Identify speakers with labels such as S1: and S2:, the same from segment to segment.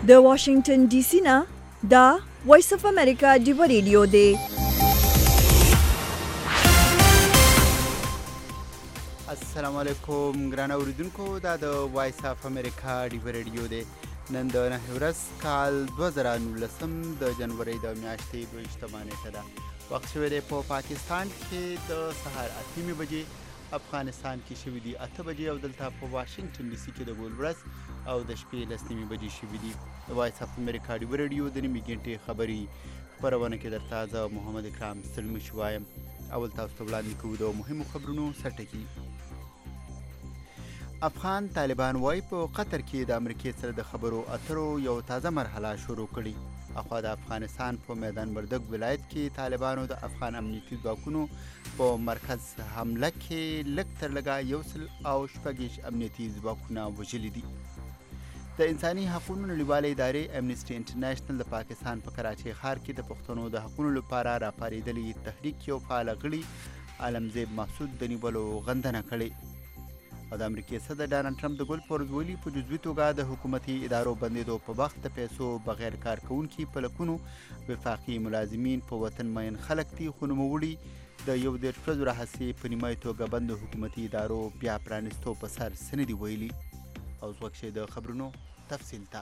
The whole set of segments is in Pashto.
S1: د واشنگټن ډي سي نه دا وایس اف امریکا ډیو ریډیو دی.
S2: السلام علیکم ګران اوریدونکو، دا د وایس اف امریکا ډیو ریډیو دی. نن د 9 ورځ کال 2019 د جنوري د میاشتې 22 نیټه ده. وخت شوی دی په پاکستان کې د سهار 8 بجې، افغانستان کې شوي دي 8 بجې، او دلته په واشنگټن ډي سي کې د ګول ورځ او د شپې 10 بجې شوي دي. د وایس اف امریکا ډیو ریډیو د نیمې ګنټې خبري خپرونه کې درته زه محمد اکرام ستړمش وایم. اول تاسو ته وړاندې کوو د مهمو خبرونو سرټکي. افغان طالبان وايي په قطر کې د امریکې سره د خبرو اترو یو تازه مرحله شروع کړي. اخوا د افغانستان په میدان وردګ ولایت کې طالبانو د افغان امنیتي ځواکونو په مرکز حمله کې لږ تر لږه 106 امنیتي ځواکونه وژلي دي. د انساني حقوقو نړیوالې ادارې امنیسټي انټرنیشنل د پاکستان په کراچۍ ښار کې د پښتنو د حقوقو لپاره راپارېدلي تحریک یو فعال غړي عالمزیب محسود د نیولو غندنه کړې. او د امریکې صدر ډانلډ ټرمپ د ګل پورز ویلي په جزوي توګه د حکومتي ادارو بندېدو په وخت د پیسو بغیر کار کوونکي په لکونو وفاقي ملازمین په وطن مین خلک دي، خو نوموړي د 11 ورځو راهیسې په نیمایي توګه بند حکومتي ادارو بیا پرانیستو په سر څه نه دي ویلي. او اوس وخت د خبرونو تفصیل ته.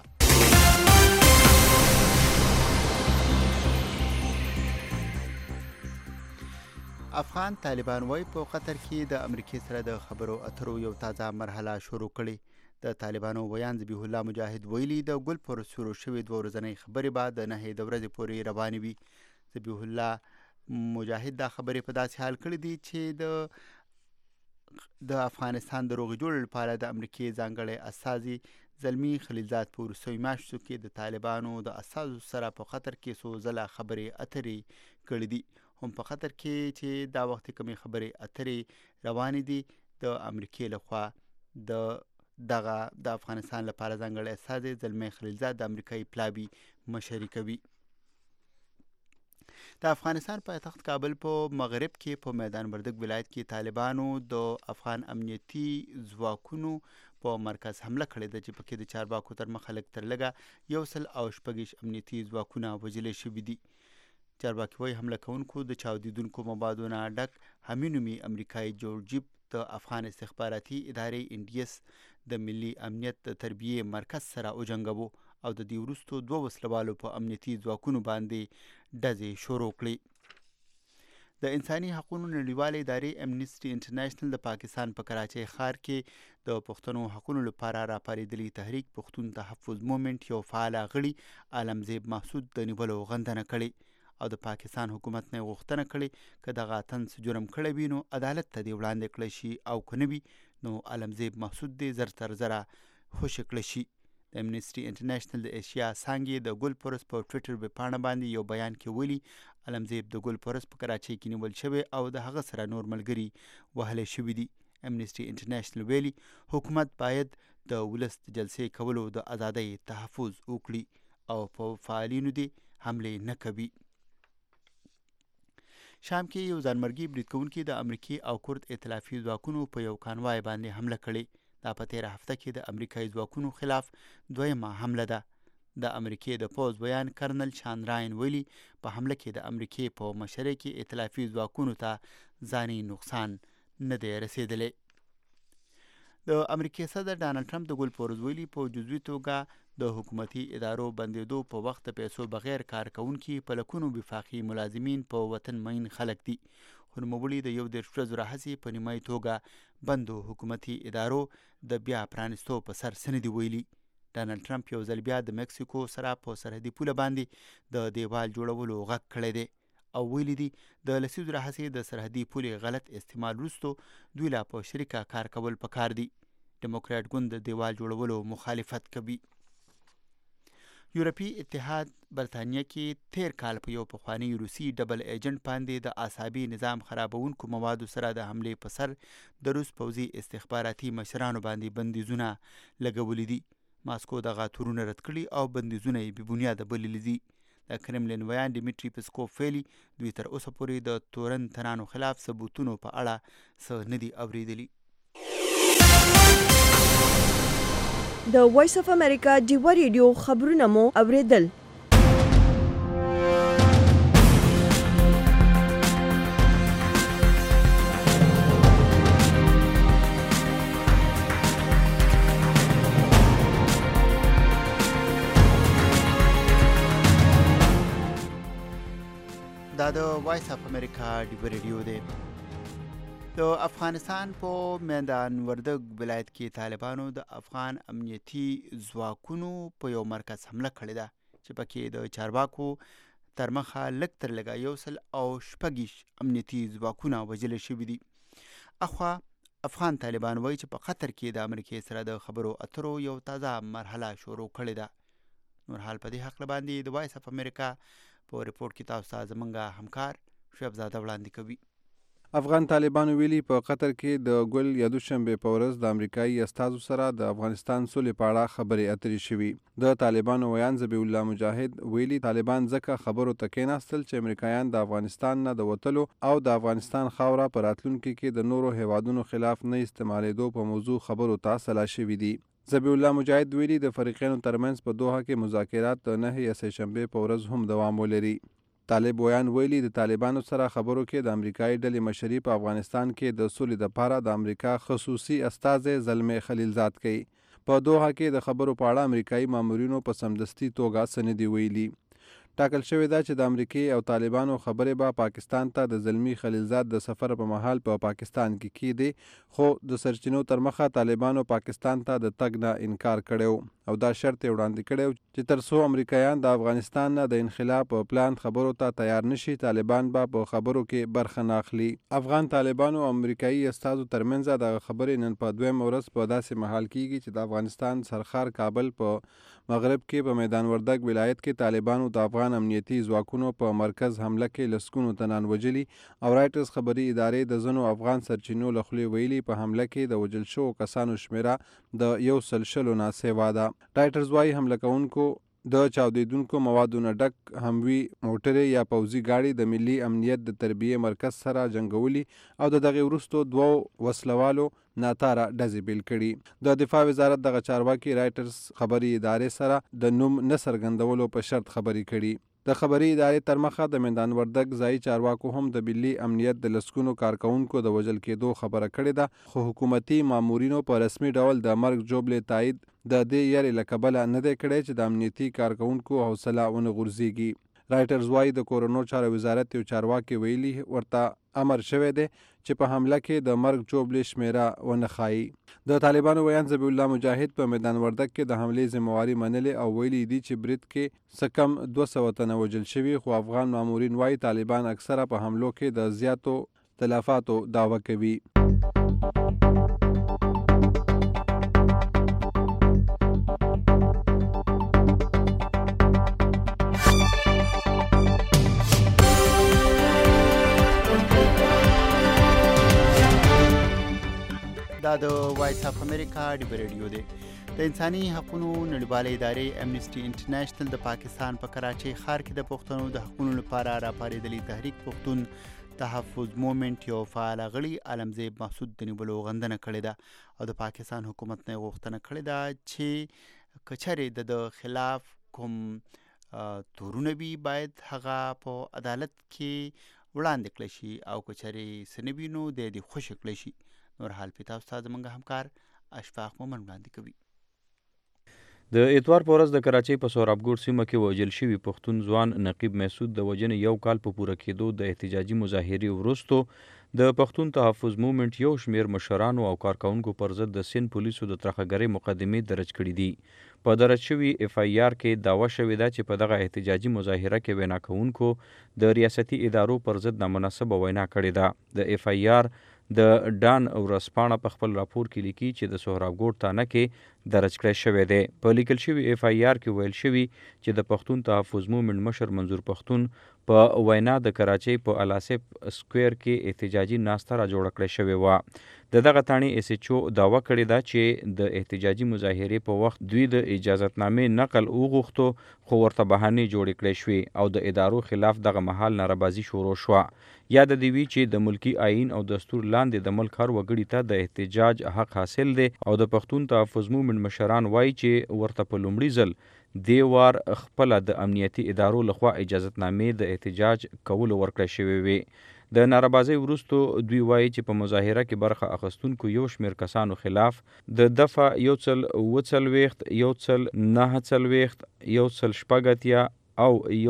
S2: افغان طالبان وايي په قطر کې د امریکې سره د خبرو اترو یو تازه مرحله شروع کړې. د طالبانو ویان ذبیح الله مجاهد ویلي د ګل پر شروع شوې 2 ورځنۍ خبرې به د 9 ورځې پورې روانې وي. ذبیح الله مجاهد دا خبرې په داسې حال کړې دي چې د افغانستان د روغې جوړې لپاره د امریکې ځانګړی استازي زلمي خلیلزاد په وروستیو میاشتو کې د طالبانو د استازو سره په قطر کې څو ځله خبرې اترې کړې دي. هم په قطر کې چې دا وخت کمی خبرې اترې روانې دي، د امریکې لخوا د افغانستان لپاره ځانګړی استازي زلمي خلیلزاد د امریکایي پلاوي مشري کوي. د افغانستان پایتخت کابل په مغرب کې په میدان وردګ ولایت کې طالبانو د افغان امنیتي ځواکونو په مرکز حمله کړې ده چې پکې د چارواکو تر مخه لږ تر لږه 106 امنیتي ځواکونه وژلې شوي دي. چارواکي وايي حمله کوونکو د چاودیدونکو موادو نه ډک همینومي امریکایي جوړ جیپ د افغان استخباراتي ادارې NDS د ملي امنیت د تربیې مرکز سره وجنګاوه او د دې وروستو 2 وسلوالو په امنیتي ځواکونو باندې ډزې شروع کړې. د انساني حقوقو نړیوالې ادارې امنیسټي انټرنیشنل د پاکستان په کراچۍ ښار کې د پښتنو حقوقو لپاره راپارېدلي تحریک پښتون تحفظ مومنټ یو فعال غړي عالمزیب محسود د نیولو غندنه کړې. او د پاکستان حکومت نه غوښتنه کړې که دغه طنز جرم کړی وي نو عدالت ته دې وړاندې کړی شي، او که نه وي نو عالمزیب محسود دې زر تر زره خوشي کړی شي. د امنیسټي انټرنیشنل د ایشیا څانګې د ګل پورس په ټویټر ویبپاڼه باندې یو بیان کې ویلي عالمزیب د ګل پورس په کراچۍ کې نیول شوی او د هغه سره نور ملګري وهلی شوي دي. امنیسټي انټرنیشنل ویلي حکومت باید د ولس د جلسې کولو د ازادۍ تحفظ وکړي او په فعالینو دې حملې نه کوي. شام کې یو ځانمرګي برید کوونکي د امریکې او کورد ائتلافي ځواکونو په یو کانوای باندې حمله کړې. دا په 13 هفته کې د امریکایي ځواکونو خلاف دویمه حمله ده. د امریکې د پوځ بیان کرنل شان راین ویلي په حمله کې د امریکې په مشرۍ کې ائتلافي ځواکونو ته ځاني نقصان نه دی رسېدلی. د امریکې صدر ډانلډ ټرمپ د ګل پورز ویلي په جزوي توګه د حکومتي ادارو بندېدو په وخت د پیسو بغیر کار کوونکي په لکونو وفاقي ملازمین په وطن مین خلک دي، خو نوموړي د 11 ورځو راهیسې په نیمایي توګه بندو حکومتي ادارو د بیا پرانیستو په سر څه نه دي ویلي. ډانلډ ټرمپ یو ځل بیا د مکسیکو سره په سرحدي پوله باندې د دیوال جوړولو غږ کړی دی او ویلي دي د لسیزو راهیسې د سرحدي پولې غلط استعمال وروسته دوی لا په شریکه کار کول پکار دي. ډیموکرات ګوند د دیوال جوړولو مخالفت کوي. یورپي اتحاد برطانیه کې 13 کال په یو پخوانی روسي ډبل ایجنټ باندې د اعصابي نظام خرابونکو موادو سره د حملې په سر د روس پوځي استخباراتي مشرانو باندې بندیزونه لګولي دي. ماسکو دغه تورونه رد کړي او بندیزونه یې بې بنیاده بللي دي. د کرملین ویان ډیمیټري پسکوف ویلي دوی تر اوسه پورې د تورن تنانو خلاف ثبوتونو په اړه څه نه دي اورېدلي.
S1: د وایس اف امریکا ډیوه ریډیو خبرونه مو اوریدل.
S2: دا د وایس اف امریکا ډیوه ریډیو دی. د افغانستان په میدان وردګ ولایت کې طالبانو د افغان امنیتي ځواکونو په یو مرکز حمله کړې ده چې پکې د چارواکو تر مخه لږ تر لږه 106 امنیتي ځواکونه وژل شوي دي. اخوا افغان طالبان وایي چې په قطر کې د امریکې سره د خبرو اترو یو تازه مرحله شروع کړې ده. نور حال په دې هکله باندې د وایس اف امریکا په ریپورت کې تاسو ته زمونږ همکار شعیب زاده وړاندې کوي.
S3: افغان طالبانو ویلي په قطر کې د ګل یا دوشنبه په ورځ د امریکایي استازو سره د افغانستان سولې په اړه خبرې اترې شوي. د طالبانو ویان ذبیح الله مجاهد ویلي طالبان ځکه خبرو ته کېناستل چې امریکایان د افغانستان نه د وتلو او د افغانستان خاوره په راتلونکي کې د نورو هیوادونو خلاف نه استعمالېدو په موضوع خبرو ته سلا شوي دي. ذبیح الله مجاهد ویلي د فریقینو ترمنځ په دوحه کې مذاکرات د 9 سهشنبې په ورځ هم دوام ولري. طالب ویان ویلي د طالبانو سره خبرو کې د امریکایي ډلې مشري په افغانستان کې د سولې دپاره د امریکا خصوصي استازی زلمی خلیلزاد کوي. په دوحه کې د خبرو په اړه امریکایي مامورینو په سمدستي توګه څه نه دي ویلي. ټاکل شوې ده چې د امریکې او طالبانو خبرې به پاکستان ته د زلمی خلیلزاد د سفر په مهال په پاکستان کې کېدې، خو د سرچینو تر مخه طالبانو پاکستان ته د تګ نه انکار کړی او دا شرط یې وړاندې کړی چې تر څو امریکایان د افغانستان نه د انخلا په پلان خبرو ته تیار نشي طالبان به په خبرو کې برخه نه اخلي. افغان طالبانو او امریکایي استازو ترمنځ د خبرې نن په دویم ورځ په داسې مهال کېږي چې د افغانستان سرخار کابل په مغرب کې په میدان وردګ ولایت کې طالبانو د افغان امنیتي ځواکونو په مرکز حمله کې لسګونو تنان وژلي او رایټرز خبري ادارې د ځینو افغان سرچینو له خولې ویلي په حمله کې د وژل شوو کسانو شمیره د 100 نه سیوا ده. رایټرز وايي حمله کوونکو د چاودیدونکو موادو نه ډک هموي موټرې یا پوځي گاډي د ملي امنیت د تربیې مرکز سره جنګولي او د دغه وروستو 2 وسلوالو ناتاره ډزې بیل کړي. د دفاع وزارت دغه چارواکي رایټرز خبري ادارې سره د نوم نه څرګندولو په شرط خبري کړي. د خبري ادارې تر مخه د میدان وردګ ځایي چارواکو هم د ملي امنیت د لسګونو کارکونکو د وژل کېدو خبره کړې ده، خو حکومتي مامورینو په رسمي ډول د مرګ جوړې تایید د دې یاري له کبله نه دی کړی چې د امنیتي کارکونکو حوصله ونه غورځېږي. رایټرز وايي د کورونو چارو وزارت یو چارواکي ویلي ورته امر شوی دی چې په حمله کې د مرګ جوړې شمیره ونه ښایي. د طالبانو ویان ذبیح الله مجاهد په میدان وردګ کې د حملې ذمواري منلې او ویلي دي چې برید کې څه کم 200 تنه وژل شوي، خو افغان مامورین وايي طالبان اکثره په حملو کې د زیاتو تلفاتو دعوه کوي.
S2: دا د وایس اف امریکا ډیوه ریډیو دی. د انساني حقوقو نړیوالې ادارې امنیسټي انټرنیشنل د پاکستان په کراچۍ ښار کې د پښتنو د حقوقو لپاره راپارېدلي تحریک پښتون تحفظ مومنټ یو فعال غړي عالمزیب محسود د نیولو غندنه کړې ده او د پاکستان حکومت نه غوښتنه کړې ده چې کچرې د خلاف کوم تورونه وي باید هغه په عدالت کې وړاندې کړی شي او کچرې سنوي نو د دې خوشي کړی شي. نور حال په تاسو ته زموږ همکار اشفاق مومن وړاندې کوي.
S4: د اتوار په ورځ د کراچۍ په سورابګوړ سیمه کې وژل شوي پښتون ځوان نقیب محسود د وژنې یو کال په پوره کېدو د احتجاجي مظاهرې وروستو د پښتون تحفظ مومنټ یو شمیر مشرانو او کارکونکو پر ضد د سین پولیسو د ترخهګرۍ مقدمې درج کړي دي. په درج شوي اف آی آر کې دعوه شوې ده چې په دغه احتجاجي مظاهره کې وینا کوونکو د ریاستي ادارو پر ضد نامناسبه وینا کړې ده. د اف آی آر د ډان ورځپاڼه په خپل راپور کې لیکي چې د سهرابګوړ تانه کې درج کړی شوی دی. په لیکل شوي اف آی آر کې ویل شوي چې د پښتون تحفظ مومنټ مشر منظور پښتون په وینا د کراچۍ په الاسف سکویر کې احتجاجي ناسته را جوړه کړې شوې وه. د دغه تاڼې اس ایچ او داوا کړې ده چې د احتجاجي مظاهرې په وخت دوی د اجازتنامې نقل وغوښتو خو ورته بهانې جوړې کړې شوې او د ادارو خلاف دغه مهال ناربازي شروع شوه. یاد دې وي چې د ملکی آئین او دستور لاندې د ملک هر وګړي ته د احتجاج حق حاصل دی او د پښتون تحفظ مومنټ مشران وایي چې ورته په لومړي ځل دې وار خپله د امنیتي ادارو لخوا اجازتنامې د احتجاج کولو ورکړی شوې وې. د ناربازۍ وروستو دوی وایي چې په مظاهره کې برخه اخیستونکو یو شمېر کسانو خلاف د دفعه 140 149 140 او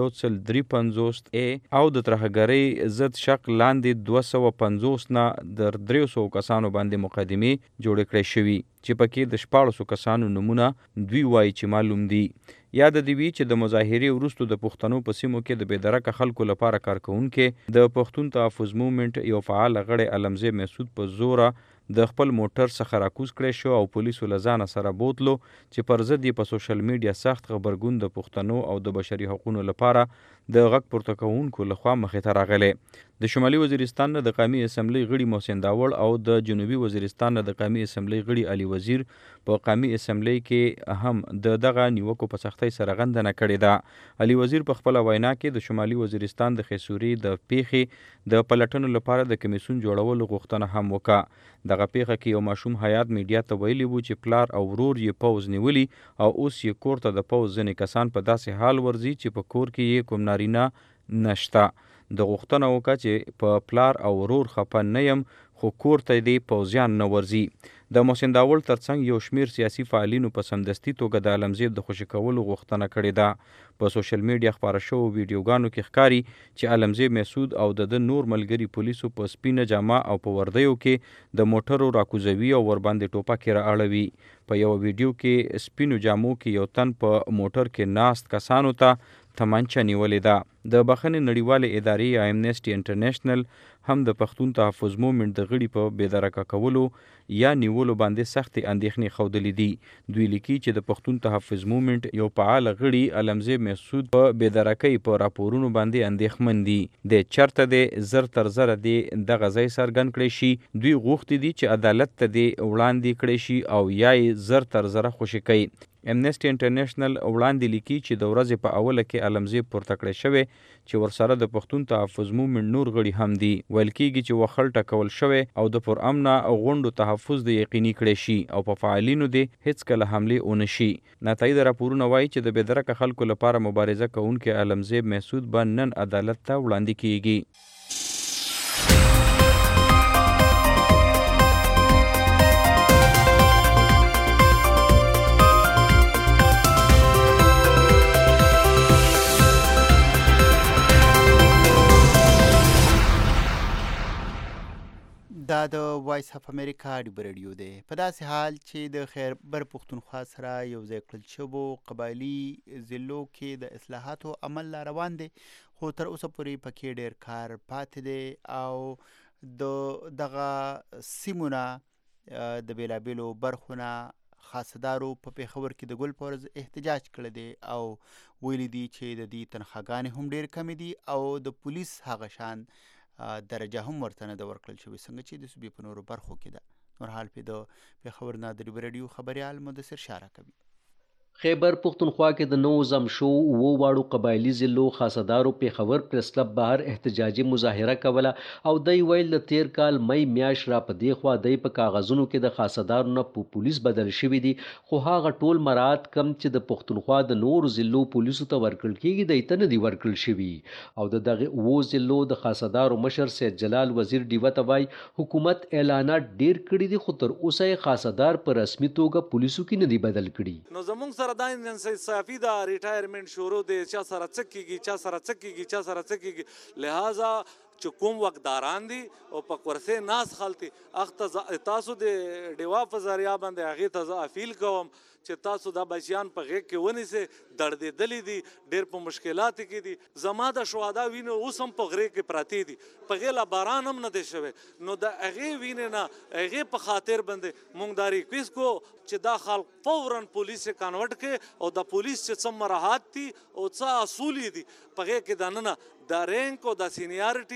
S4: 153 او د ترهګرۍ ضد شق لاندې 250 نه در 300 کسانو باندې مقدمې جوړې کړې شوي چې پکې د 14 کسانو نمونه دوی وایي چې معلوم دي. یاد دې وي چې د مظاهرې وروستو د پښتنو په سیمو کې د بېدرکه خلکو لپاره کارکوونکي د پښتون تحفظ مومنټ یو فعال غړی علمزی مسعود په زوره د خپل موټر څخه راکوز کړی شو او پولیسو له ځانه سره بوتلو چې پر ضد یې په سوشل میډیا سخت خبرګون د پښتنو او د بشري حقوقو لپاره د غږ پورته کوونکو لخوا مخې ته راغلی. د شمالي وزیرستان نه د قومي اسمبلی غړي محسن داوړ او د جنوبي وزیرستان نه د قومي اسمبلی غړي علي وزیر په قومي اسمبلی کې هم د دغه نیوکو په سختۍ سره غندنه کړې ده. علي وزیر په خپله وینا کې د شمالي وزیرستان د خیسوري د پیښې د پلټنو لپاره د کمیسیون جوړولو غوښتنه هم وکړه. دغه پیښه کې یو ماشوم حیات میډیا ته ویلي وو چې پلار او ورور یې پوز نیولي او اوس یې کور ته د پوز ځینې کسان په داسې حال ورځي چې په کور کې یې کوم نارینه نشته. د غوښتنه وکړه چې په پلار او ورور خفه نه یم خو کور ته دې پوځیان نه ورځي. د محسن داوړ ترڅنګ یو شمیر سیاسي فعالینو په سمدستي توګه د علمزیب د خوشي کولو غوښتنه کړې ده. په سوشل میډیا خپاره شوو ویډیوګانو کې ښکاري چې علمزیب مسعود او د نور ملګري پولیسو په سپینه جامه او په وردیو کې د موټرو راکوزوي او ورباندې ټوپکې را اړوي. په یو ویډیو کې سپینو جامو کې یو تن په موټر کې ناست کسانو ته تمانچه نیولې ده. د بخښنې نړیوالې ادارې یا امنیسټي انټرنیشنل هم د پښتون تحفظ مومنټ د غړي په بېدرکه کولو یا نیولو باندې سختې اندېښنې ښودلې دي. دوی لیکي چې د پښتون تحفظ مومنټ یو فعال غړي علمزیب مسعود په بېدرکۍ په راپورونو باندې اندېښمن دي. د چرته دی زر تر زره دی دغه ځای څرګند کړی شي. دوی غوښتي دي چې عدالت ته دی وړاندې کړی شي او یا یې زر تر زره خوشي کوي. امنیسټي انټرنیشنل وړاندې لیکي چې د ورځې په اوله کې علمزیب پورته کړی شوی چې ورسره د پښتون تحفظ مومنټ نور غړي هم دي. ویل کېږي چې وخل ټکول شوی او د پرامنه غونډو تحفظ د یقیني کړی شي او په فعالینو دې هیڅکله حملې ونه شي. نتایج راپورونه وایي چې د بېدرکه خلکو لپاره مبارزه کوونکی علمزیب مسعود به نن عدالت ته وړاندې کیږي.
S2: دا د وایس اف امریکا ډیبه رادیو دی. په داسې حال چې د خیبر پښتونخوا سره یو ځای کړل شوو قبایلي ضلعو کې د اصلاحاتو عمل لا روان دی خو تر اوسه پورې پکې ډېر کار پاتې دی او د دغه سیمونه د بېلابېلو برخو نه خاصدارو په پېښور کې د ګل په ورځ احتجاج کړی دی او ویلي دي چې د دې تنخواګانې هم ډېر کمې دي او د پولیس هغه شان درجه هم ورته نه ده ورکړل شوې څنګه چې د صوبې په نورو برخو کې ده. نور حال پې د پېښور نه د ډیبه رادیو خبریال مدثر شاه راکوي.
S5: خیبر پختونخوا کې د نو زم شو وو واړو قبایلی ضلعو خاصدارو پېښور پریس کلب بهر احتجاجي مظاهره کوله او دی ویل د تیر کال مئی میاشت را په دې خوا دی په کاغذونو کې د خاصدارو نه په پولیس بدل شوي دي خو هغه ټول مراد کم چې د پختونخوا د نورو ضلعو پولیسو ته ورکړل کېږي دی ته نه دي ورکړل شوي. او د دغه اوو ضلعو د خاصدارو مشر سید جلال وزیر ډیوه ته وایي حکومت اعلانات ډیر کړي دي خو تر اوسه یې خاصدار په رسمي توګه پولیسو کې نه دي بدل کړي.
S6: نو زمونږ سره دا انصافي دا ریټایرمنټ شروع دی چا سره څه کېږي چا سره څه کېږي چا سره څه کېږي لہذا چې کوم وقتداران دي او په کورسې ناس خلطي اخته تاسو د ډیوا په ذریعه باندې هغې ته زه اپیل کوم چې تاسو دا بچیان په غېږ کې ونیسئ دردېدلي دي ډېر په مشکلاتو کې دي زما د شهدا وینې اوس هم په غرې کې پراتې دي په هغې لا باران هم نه دی شوی نو د هغې وینې نه هغې په خاطر باندې موږ دا ریکویسټ کوو چې دا خلک فوراً پولیس یې کنورټ کړي او د پولیس چې څه مراحت دي او څه اصول دي په هغې کې دننه د رینک او د سینیارټي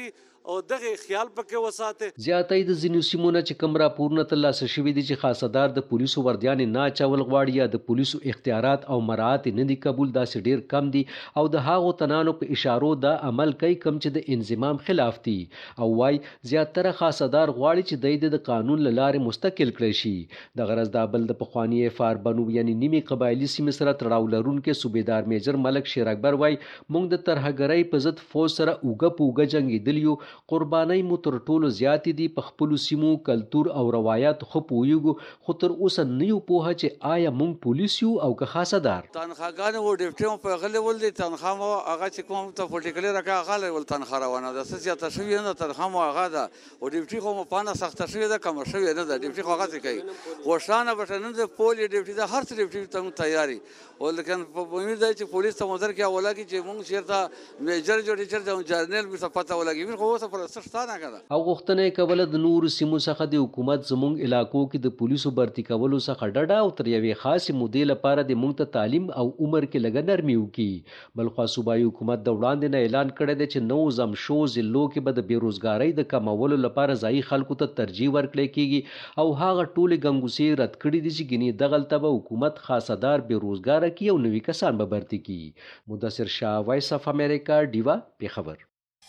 S6: او دغه خیال پکې وساته.
S5: زیاتې د ځینو سیمو نه چې کوم راپورونه ترلاسه شوي دي چې خاصدار د پولیسو وردیانې نه اچول غواړي یا د پولیسو اختیارات او مراعات نه دي قبول، داسې ډیر کم دي او د هغو تنانو په اشارو دا عمل کوي کم چې د انضمام خلاف دي او وای زیاتره خاصدار غواړي چې د قانون له لارې مستقل کړی شي. د غرض دا بل د پخوانی فار بنو یعنی نیمې قبایلي سیمې سره تړاو لرونکي صوبیدار میجر ملک شیر اکبر وای موږ د ترهګرۍ په ضد فوج سره اوږه په اوږه جنګېدلي یو، قربانۍ مو تر ټولو زیاتې دي، په خپلو سیمو کلتور او روایات خو پوهیږو، خو تر اوسه نه یو پوهه چې آیا موږ پولیس یو او که خاصدار.
S7: تنخواګانې و ډیپټي مو په غلې ول دي، تنخوا مو هغه چې کوم ته پټیکلي راکا غلې ول تنخوا روانه ده، څه زیاته شوې نه تنخوا مو هغه ده او ډیپټي خو مو پانه سخته شوې ده کم شوې نه ده، ډیپټي خو هغه څه کوي غوښتنه بټنه ده پولی ډیپټي ده هر څه ډیپټي ته تیاری او لیکن په امید ده چې پولیس ته مدر کې اوله کې چې موږ چیرته میجر جوړ چیرته جرنل به پته ولګي خو اوسه پر ستانه کړه.
S5: او غوښتنه کوله د نور سیمو څخه د حکومت زموږ علاقو کې د پولیسو برتی کولو څخه ډډه او تر یوې خاصې مودې لپاره د موږ ته تعلیم او عمر کې لږه نرمي وکړي. بلخوا صوبایي حکومت د وړاندې نه اعلان کړی دی چې نو زمشو ضلعو کې به د بیروزګارۍ د کمولو لپاره ځایي خلکو ته ترجیح ورکړی کیږي او هغه ټولې ګنګوسې رد کړي دي چې ګینې دغلته به حکومت خاصدار بیروزګاره کړي او نوي کسان به برتی کړي. مدثر شاه، وایس اف امریکا، ډیوا، پیښور.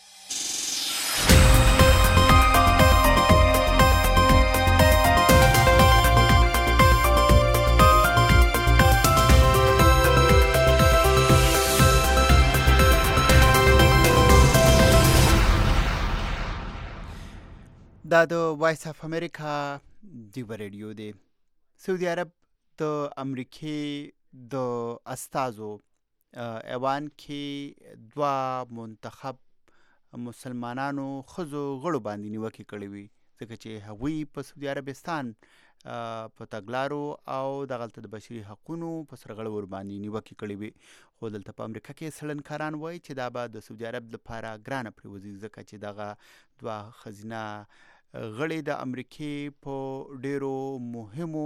S2: دا د وایس اف امریکا ډیوا ریډیو دی. سعودي عرب د امریکې د استازو ایوان کې دوه منتخب مسلمانانو ښځو غړو باندې نیوکې کړې وي ځکه چې هغوی په سعودي عربستان په تګلارو او دغلته د بشري حقونو په سرغړو ورباندې نیوکې کړې وي. خو دلته په امریکا کې څېړنکاران وایي چې دا به د سعودي عرب لپاره ګرانه پرېوځي ځکه چې دغه دوه ښځینه غړي د امریکې په ډیرو مهمو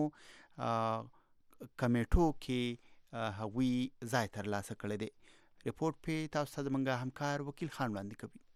S2: کمیټو کې هغوی ځای ترلاسه کړی دی. ریپورټ پې تاسو ته زموږ همکار وکیل خان وړاندې کوي.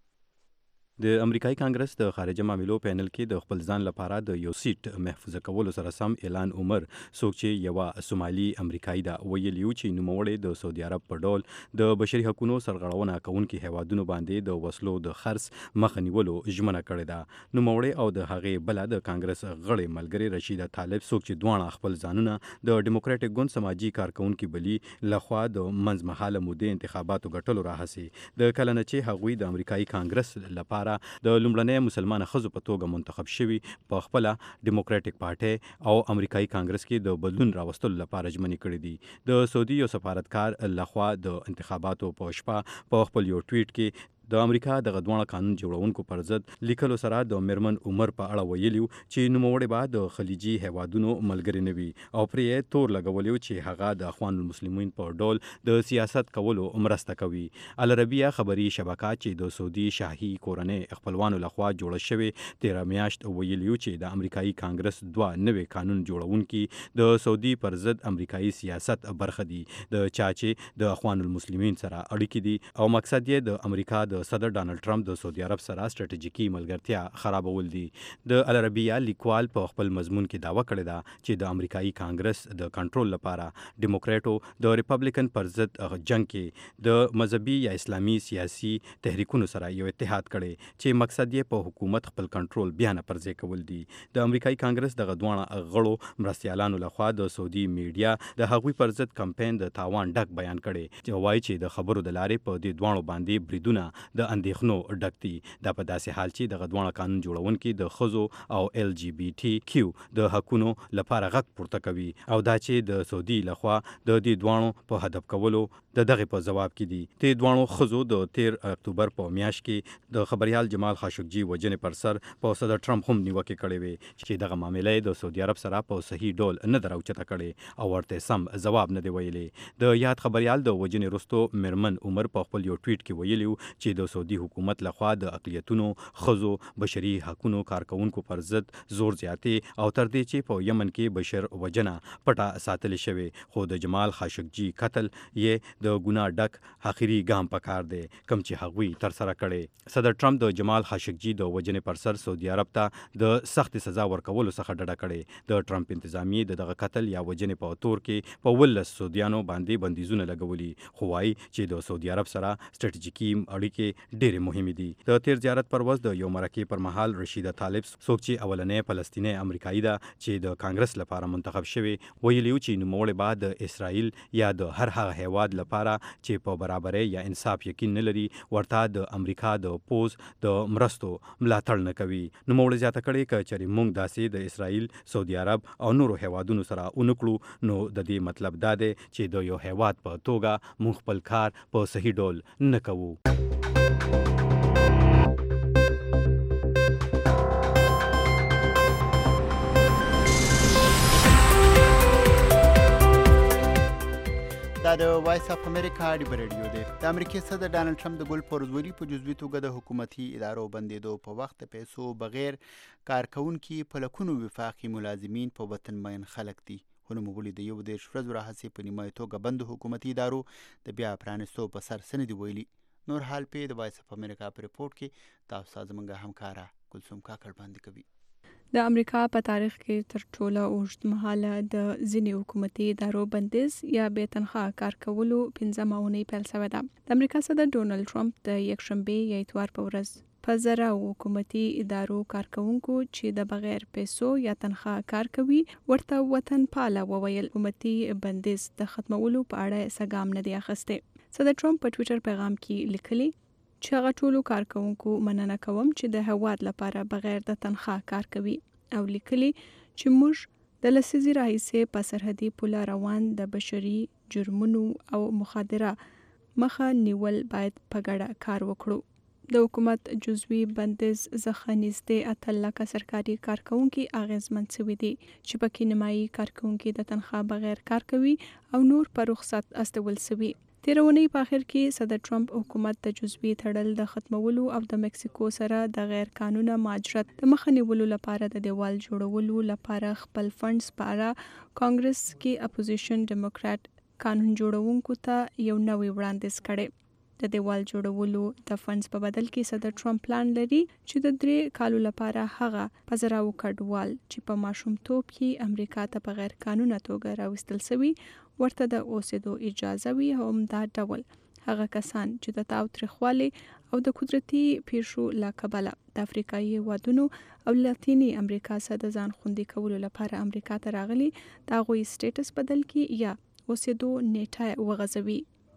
S8: د امریکایي کانګرس د خارجه معاملو پینل کې د خپل ځان لپاره د یو سیټ محفوظه کولو سره سم اعلان عمر څوک چې یوه سومالي امریکایي ده ویلي چې نوموړی د سعودي عرب په ډول د بشري حقونو سرغړونه کوونکي هیوادونو باندې د وسلو د خرڅ مخه نیولو ژمنه کړې ده. نوموړی او د هغې بله د کانګرس غړې ملګرې رشیده طالب څوک چې دواړه خپل ځانونه د ډیموکراټیک ګوند سماجي کارکونکي بلي لخوا د منځمهاله مودې انتخاباتو ګټلو راهسې د کله نه چې هغوی د امریکایي کانګرس لپاره د لومړنۍ مسلمانه ښځو په توګه منتخب شوي په خپله ډیموکراټیک پارټۍ او امریکایي کانګرس کې د بدلون راوستلو لپاره ژمنې کړې دي. د سعودي یو سفارتکار لخوا د انتخاباتو په شپه په خپل یو ټویټ کې د امریکا دغه دواړه قانون جوړونکو پر ضد لیکلو سره د میرمن عمر په اړه ویلي چې نوموړی به د خلیجي هیوادونو ملګری نه وي او پرې یې تور لګولی چې هغه د اخوان المسلمین په ډول د سیاست کولو مرسته کوي. العربیه خبري شبکه چې د سعودي شاهي کورنۍ خپلوانو لخوا جوړه شوې 13 میاشت ویلي چې د امریکایي کانګرس دوه نوي قانون جوړونکي د سعودي پر ضد امریکایي سیاست برخه دي د چا چې د اخوان المسلمین سره اړیکې دي او مقصد یې د امریکا د صدر ډانلډ ټرمپ د سعودي عرب سره سټریټیجیکي ملګرتیا خرابول دي. د العربیه لیکوال په خپل مضمون کې دعوه کړې ده چې د امریکایي کانګرس د کنټرول لپاره ډیموکراټو د ریپبلیکن پر ضد جنگ کې د مذهبي یا اسلامي سیاسي تحریکونو سره یو اتحاد کړي چې مقصد یې په حکومت خپل کنټرول بیا نه پرځای کول دي. د امریکایي کانګرس دغه دواړه غړو مرستیالانو لخوا د سعودي میډیا د هغوی پر ضد کمپاین د تاوان ډک بیان کړي چې وایي چې د خبرو د لارې په دې دواړو باندې بریدونه د اندېښنو ډک دي. دا په داسې حال چې دغه دواړه قانون جوړونکي د ښځو او LGBT د حقونو لپاره غږ پورته کوي او دا چې د سعودي لخوا د دې دواړو په هدف کولو د دغه په جواب کې دي. دې دواړو ښځو د 13 اکتوبر په میاشت کې د خبريال جمال خاشقجي وجنې پر سر په صدر ټرمپ هم نیوکې کړې وي چې دغه معاملې د سعودي عرب سره په صحیح ډول نه دراوچته کړي او ورته سم جواب نه دی ویلي. د یاد خبريال د وجنې رستو میرمن عمر په خپل یو ټویټ کې ویلي چې چې د سعودي حکومت لخوا د اقلیتونو ښځو بشري حقوقو کارکونکو پر ضد زور زیاتې او تر دې چې په یمن کې بشر وجنه پټه ساتل شوی، خو د جمال خاشقجي قتل یې د ګناه ډک اخري ګام پکار دی کوم چې هغوی تر سره کړي. صدر ټرمپ د جمال خاشقجي د وجنې پر سر سعودي عرب ته د سخت سزا ورکولو څخه ډډه کړې. د ټرمپ انتظامیه د دغه قتل یا وجنې په تور کې په 19 سعودیانو باندې بندیزونه لګولي، خو وايي چې د سعودي عرب سره ستراتیژیکي اړیکې ډېرې مهمې دي. د تیر زیارت پر ورځ د یو مرکې پر مهال رشیده طالب څوک چې اولنې فلسطینی امریکایي ده چې د کانګرس لپاره منتخب شوی، ویلي چې نوموړی به د اسرائیل یا د هر هغه هیواد لپاره چې په برابرۍ یا انصاف یقین نه لري ورته د امریکا د پوز د مرستو ملاتړ نه کوي. نوموړی زیاته کړې که چېرې موږ داسې د اسرائیل، سعودي عرب او نورو هیوادونو سره ونکړو نو د دې مطلب دا دی چې د یو هیواد په توګه موږ خپل کار په صحیح ډول نه کوو.
S2: دا د وایس اف امریکا ډیبر ریډیو دی. د امریکای صدر ډانلډ ټرمپ د ګل پرزوري په جزوي توګه د حکومتي ادارو بندیدو په وخت د پیسو بغیر کارکونکي په لکونو وفاقي ملازمین په وطن مین خلک دي. خو نوموړي د 11 ورځو راهیسې په نیمایي توګه بندو حکومتي ادارو د بیا پرانیستو په سر څه نه دي ویلي. نور حال په د وایس اف امریکا په ریپورټ کې تاسو زموږ همکاره کلثوم کاکړ باندې کوي.
S9: د امریکا په تاریخ کې تر ټولو اوږد مهاله د ځینې حکومتي ادارو بندیز یا بې تنخواه کار کولو 15 اونۍ پیل شوې ده. د امریکا صدر ډونالډ ټرمپ د یکشنبې یا اتوار په ورځ په زره حکومتي ادارو کارکونکو چې د بغیر پیسو یا تنخواه کار کوي ورته وطن پاله وویل حکومتي بندیز د ختمولو په اړه څه ګام نه دی اخیستی. صدر ټرمپ په ټویټر پیغام کې لیکلي چې هغه ټولو کارکونکو مننه کوم چې د هیواد لپاره بغیر د تنخواه کار کوي، او لیکلي چې موږ د لسیزې راهیسې په سرحدي پوله روان د بشري جرمونو او مخدره مخه نیول باید په ګډه کار وکړو. د حکومت جزوي بندیز څخه نږدې 8 لکه سرکاري کارکونکي اغیزمن شوي دي چې پکې نیمایي کارکونکي د تنخواه بغیر کار کوي او نور په رخصت استول شوي. تیرونی په اخر کې صدر ټرمپ حکومت د جزوي تړل د ختمولو او د مکسیکو سره د غیر قانونه مهاجرت د مخه نیولو لپاره د دیوال جوړولو لپاره خپل فنډز په اړه کانګرس کې اپوزیشن ډیموکرات قانون جوړونکو ته یو نوی وړاندیز کړی. د دیوال جوړولو د فنډز په بدل کې صدر ټرمپ پلان لري چې د 3 کالو لپاره هغه په زراو کډوال چې په ماشومتوب کې امریکا ته په غیر قانونه توګه راوستل شوي ورته د اوسېدو اجازه وي، او همدا ډول هغه کسان چې د تاو تریخوالي او د قدرتي پیښو له کبله د افریقایي هیوادونو او لاتینی امریکا سره د ځان خوندي کولو لپاره امریکا ته راغلي د هغوی سټیټس بدل کړي یا اوسېدو نیټه وغځوي.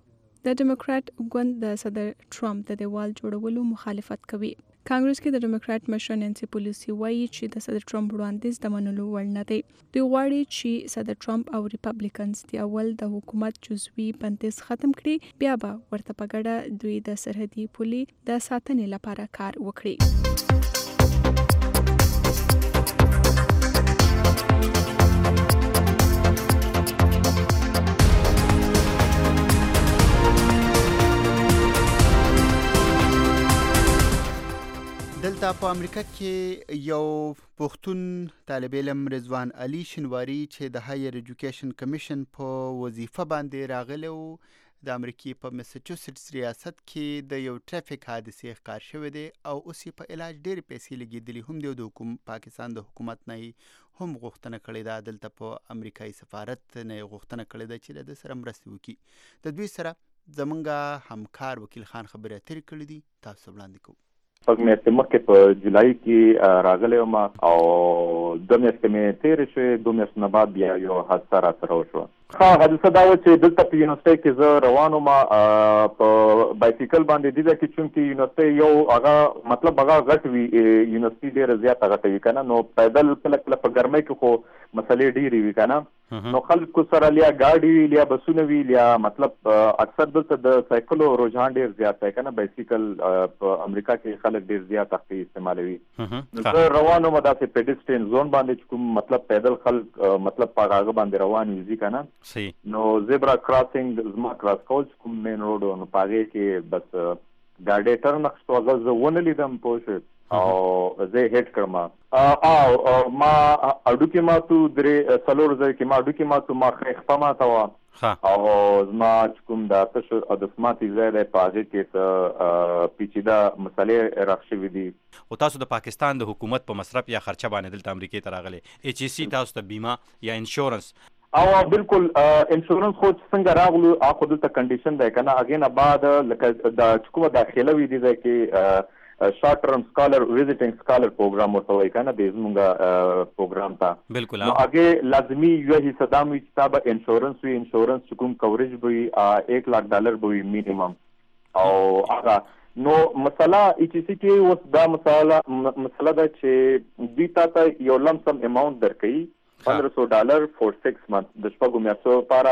S9: د ډیموکرات ګوند د صدر ټرمپ د دیوال جوړولو مخالفت کوي. کانګرس کې د ډیموکرات مشر نانسي پیلوسی وایي چې د صدر ټرمپ وړاندیز د منلو وړ نه دی. دوی غواړي چې صدر ټرمپ او ریپبلیکنز د اول د حکومت جزوي بندیز ختم کړي، بیا به ورته په ګډه دوی د سرحدي پولې د ساتنې لپاره کار وکړي.
S2: دلته په امریکا کې یو پښتون طالب علم رضوان علي شنواری چې د هایر ایجوکیشن کمیشن په وظیفه باندې راغلی و، د امریکای په میساچوسټس ریاست کې د یو ټرافیک حادثې ښکار شوی دی او اوس په علاج ډېرې پیسې لګېدلي هم دی او د پاکستان د حکومت نه هم غوښتنه کړې ده. دلته په امریکایي سفارت نه غوښتنه کړې ده چې د سره مرستې وکړي. د دوی سره زمونږ همکار وکیل خان خبرې اترې کړې دي، تاسو وړاندې کوو.
S10: پس میاشتې مخکې په جولای کې راغلی وم او 2 میاشتې مې تېرې شوې، 2 میاشتو نه بعد بیا یو حادثه راسره وشوه. حادثه دا وه چې دلته په یونیورسټۍ کې زه روان وم په بایسیکل باندې، دې ځای کې چونکې یونیورسټۍ یو هغه مطلب هغه غټ وي، یونیورسټي ډېره زیاته غټه وي که نه، نو پیدل کله کله په ګرمۍ کې خو مسلې ډېرې وي که نه، نو خلکو سره لیا ګاډي وي لیا بسونه وي لیا مطلب اکثر دلته د سایکلو رجحان ډېر زیات دی که نه، بایسیکل په امریکا کې خلک ډېر زیات اخته استعمالوي. نو زه روان وم داسې پیډسټرین زون باندې چې کوم مطلب پیدل خلک مطلب په هغه باندې روان وي که نه، نو زیبرا کراسینګ زما کراس کول چې کوم مین روډ نو په هغې کې بس دا ډیټر نقش هغه زه ونه لیدم پوه شو او زه هیټ کړم او ما اډوکی ما تو درې سلور ځای کې ما اډوکی ما تو ما خپه ما تا او زما کوم دا تاسو د سماتي زیاده پاجي کې پیچیده مسلې راخښوي دي
S8: او تاسو د پاکستان د حکومت په مصرف یا خرچه باندې دلته امریکا ته راغلي ایچ ای سی تاسو ته بیمه یا انشورنس
S10: او بالکل انشورنس خو څنګه راغلو اخو دلته کنډیشن ده کنه اگین بعد لکه دا کومه داخله وی دي چې شارټ ټرم سکالر ویزټینګ سکالر پروګرام ورته وای کنه د زمونږه پروګرام ته
S8: بالکل
S10: نو هغه لازمی یو حصہ د مې کتاب انشورنس وی انشورنس کوم کوریج وی $1,00,000 وی مینیمم او هغه نو مسله ایچ سی کې اوس دا مسله ده چې دوی ته یو لمسم اماونت درکې $1,500 for 6 months د شپږو میاشتو لپاره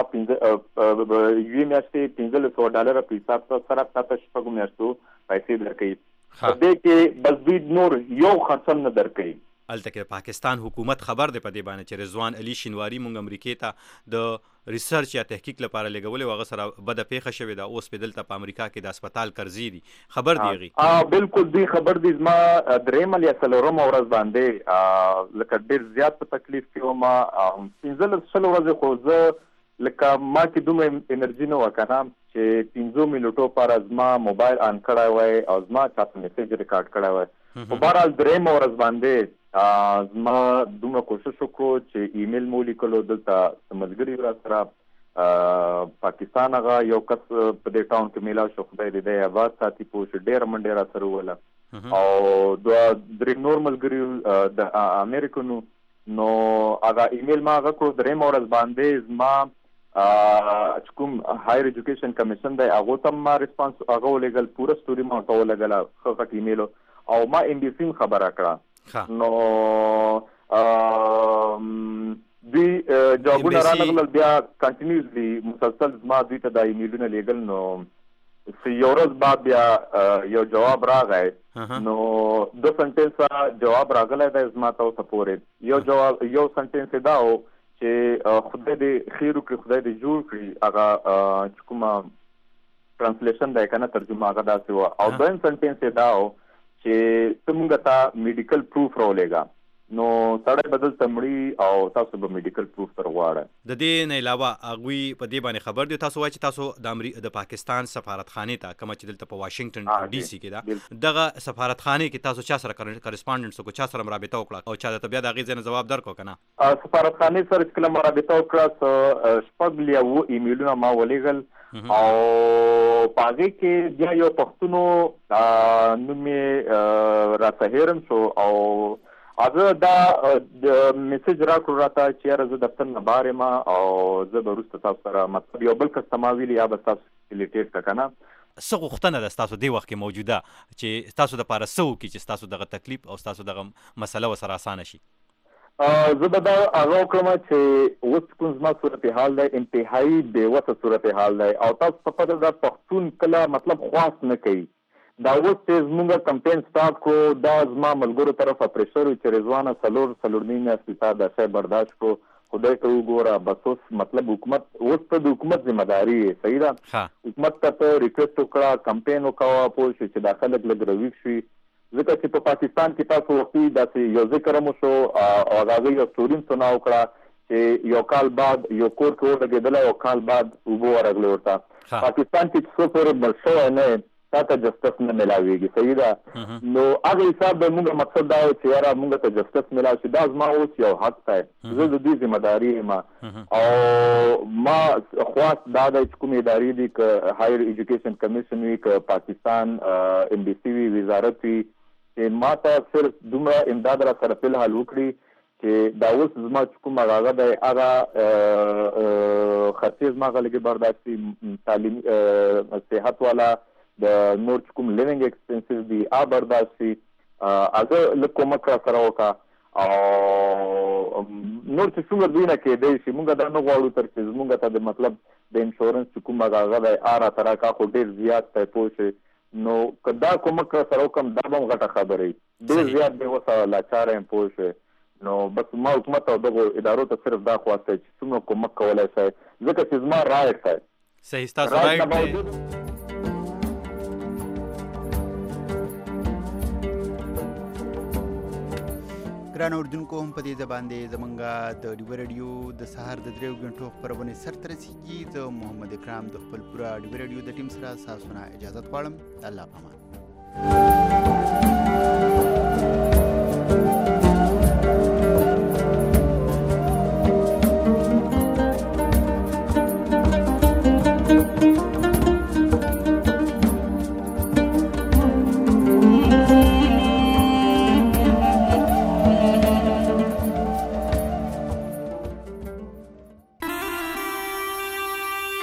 S10: یوې میاشتې $1,500 په حساب سره تاسو شپږو میاشتو پیسې درکې دې کې بس دوی نور یو خرڅم نه درکې
S8: الته کې پاکستان حکومت خبر دی په دې باندې چې رضوان علي شینواری مونږ امریکا ته د ریسرچ یا تحقیق لپاره لګولې وغه سره بده پیښه شوې ده اوس په دلته په امریکا کې د هسپتال قرضې دي خبر دیږي
S10: بالکل دی خبر دی زما درېم یا څلورم ورځ باندې لکه ډېر زیات په تکلیف کې وم 15 ورځې خو زه لکه ما کې دومره انرژي نه وکنه چې 15 منټو پر زما موبایل آن کړای وای او زما چاته میسج ریکارډ کړای وای په بهرحال درېم ورځ باندې زما دومره کوشش وکړو چې ایمیل مو لیکلو دلته ملګري را سره پاکستان هغه یو کس په دې ټاون کې میلاو شو خدای دې د آواز ساتي پوه ډېر منډه را سره ولا او درې نور ملګري د امریکانو نو هغه ایمیل ما هغه کړو درېم ورځ باندې زما کوم هایر ایجوکیشن کمیشن دی هغه ته ما ریسپانس هغه ولګل پوره ستوري ما ته ولګل خو ایمیل او ما ام بي سي خبره کړه نو دوی جوابونه رانغلل بیا کنټینیوسلی مسلسل ما دوی ته د ایمیلونه لیږل نو یو ورځ بعد بیا یو جواب راغی نو دو سنټنس جواب راغلی دی زما ته اوسه پورې یو سنټنس دا و چې خدای دې خیر وکړي خدای دې جوړ کړي هغه کومه ترانسلیشن دی که نه ترجمه هغه داسې وه او دویم سنټنس دا و چې ته مونږ ته میډیکل پروف راولېږه نو سړی بدل تمړي او تاسو به میډیکل پروف تر غواړئ
S8: د دې نه علاوه هغوی په دې باندې خبر دی تاسو وایي چې تاسو د پاکستان سفارتخانې ته کومه چې دلته په واشنګټن ډي سي کې ده دغه سفارتخانې کې تاسو چا سره کرسپانډنټس وکړو چا سره رابطه وکړه او چا ته بیا د هغې ځای نه ځواب درکړو که نه
S10: سفارتخانې سره چې کله ما رابطه وکړه 6 یا 7 ایمیلونه ما ولېږل او په هغې کې بیا یو پښتونو نوم یې راته هیرم شو او هغه دا میسج راکړو راته چې یاره زه دفتر نه بهر یم او زه به وروسته تاسو سره مطلب یو بل کس ته ما ویلي یا به تاسو فیسیلیټیټ کړه که نه
S8: څه غوښتنه ده ستاسو دې وخت کې موجوده چې ستاسو دپاره څه وکړي چې ستاسو دغه تکلیف او ستاسو دغه مسله ورسره اسانه شي
S10: زه به دا هغه وکړم چې اوس کوم زما صورتحال دی انتهایي بېوسه صورتحال دی او تاسو په پته ده پښتون کله مطلب خواست نه کوي دا اوس چې زموږ کمپین سټارټ کړو دا زما ملګرو طرفه پریشر وي چې رضوانه څلور نیم میاشتې تا دا شی برداشت کړو خدای ته وګوره بس اوس مطلب حکومت اوس ته د حکومت ذمہ داري صحیح ده حکومت ته ریکویسټ وکړه کمپین وکړه پوه شو چې دا خلک لږ رویښ شي ځکه چې په پاکستان کې تاسو وختي داسې یو ذکر مو شو او هغه یو سټوري سنا وکړه چې یو کال بعد یو کور کې ولګېدلی یو کال بعد اوبه ورغلې ورته پاکستان کې څه پورې مړ شوی نه تاته جسټس نه ملاویږي صحیح ده نو هغه حساب به موږ مقصد دا و چې یاره موږ ته جسټس ملاو شي دا زما اوس یو حق دی زه د دې ذمہ داري یم او ما خواست دا دی چې کومې ادارې دي که هایر ایجوکیشن کمیشن وي که پاکستان ام بي سي وي وزارت وي چې ما ته صرف دومره امداد را سره فلحال وکړي چې دا اوس زما چې کوم هغه دی هغه خرڅې زما هغه لږې برداشت شي تعلیمي صحت والا د نور چې کوم لیوینګ ایکسپنسز دي برداشت شي هغه لږ کومک را سره وکړه او نور چې څومره دوی نه کېدی شي موږ دا نه غواړو تر چې زموږ ته د مطلب د انشورنس چې کوم هغه دی راته راکړه خو ډېر زیات دی پوه شئ نو که دا کومک را سره وکړم دا به هم غټه خبره وي ډېر زیات بې وسه لاچاره یم پوه شئ نو بس ما حکومت او دغو ادارو ته صرف دا خواست دی چې څومره کومک کولی شئ ځکه چې زما رایټ دی
S8: صحیح ستاسو رایټ دی
S2: ګران اردوونکو هم په دې باندې زمونږ د ډیو رادیو د سهار د 3 غنټو خبرونه سرته رسیږي. زه محمد اکرام د خپل پوره ډیو رادیو د ټیم سره تاسو نه اجازه غواړم. الله پامان.